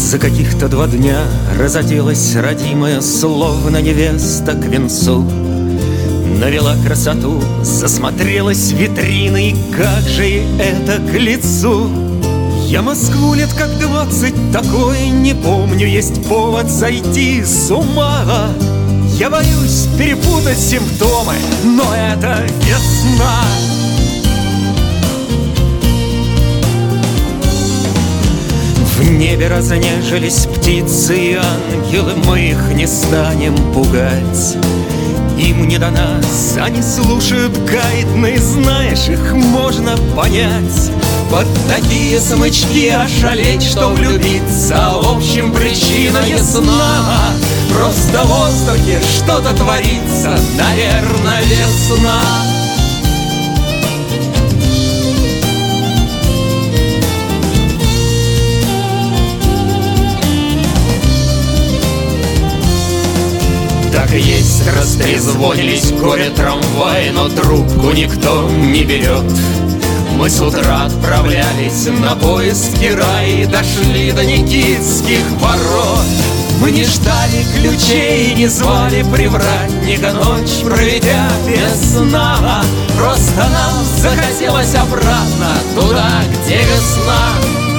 За каких-то 2 дня разоделась родимая, словно невеста к венцу. Навела красоту, засмотрелась витриной, как же ей это к лицу. Я Москву лет как 20 такой не помню, есть повод сойти с ума. Я боюсь перепутать симптомы, но это весна. В небе разнежились птицы и ангелы, мы их не станем пугать. Им не до нас, они слушают гайдны, знаешь, их можно понять. Под такие смычки ошалеть, что влюбиться, в общем, причина ясна. Просто в воздухе что-то творится, наверное, весна. Так и есть, растрезвонились горе трамваи, но трубку никто не берет. Мы с утра отправлялись на поиски рая и дошли до Никитских ворот. Мы не ждали ключей, не звали привратника, ночь проведя без сна. Просто нам захотелось обратно туда, где весна.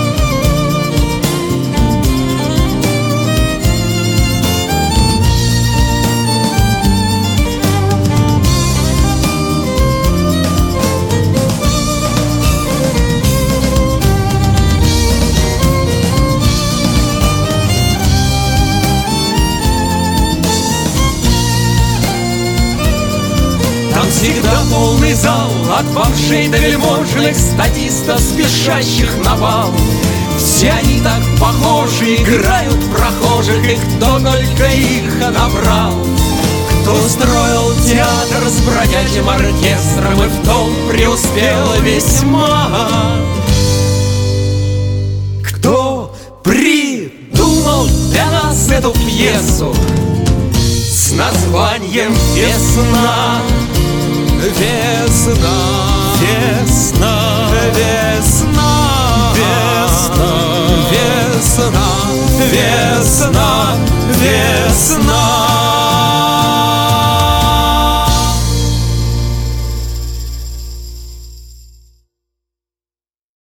Там всегда полный зал, от бомжей до вельможных, статистов, спешащих на бал. Все они так похожи, играют прохожих, и кто только их набрал. Кто устроил театр с бродячим оркестром и в том преуспел весьма. Кто придумал для нас эту пьесу с названием «Весна»? Весна, весна.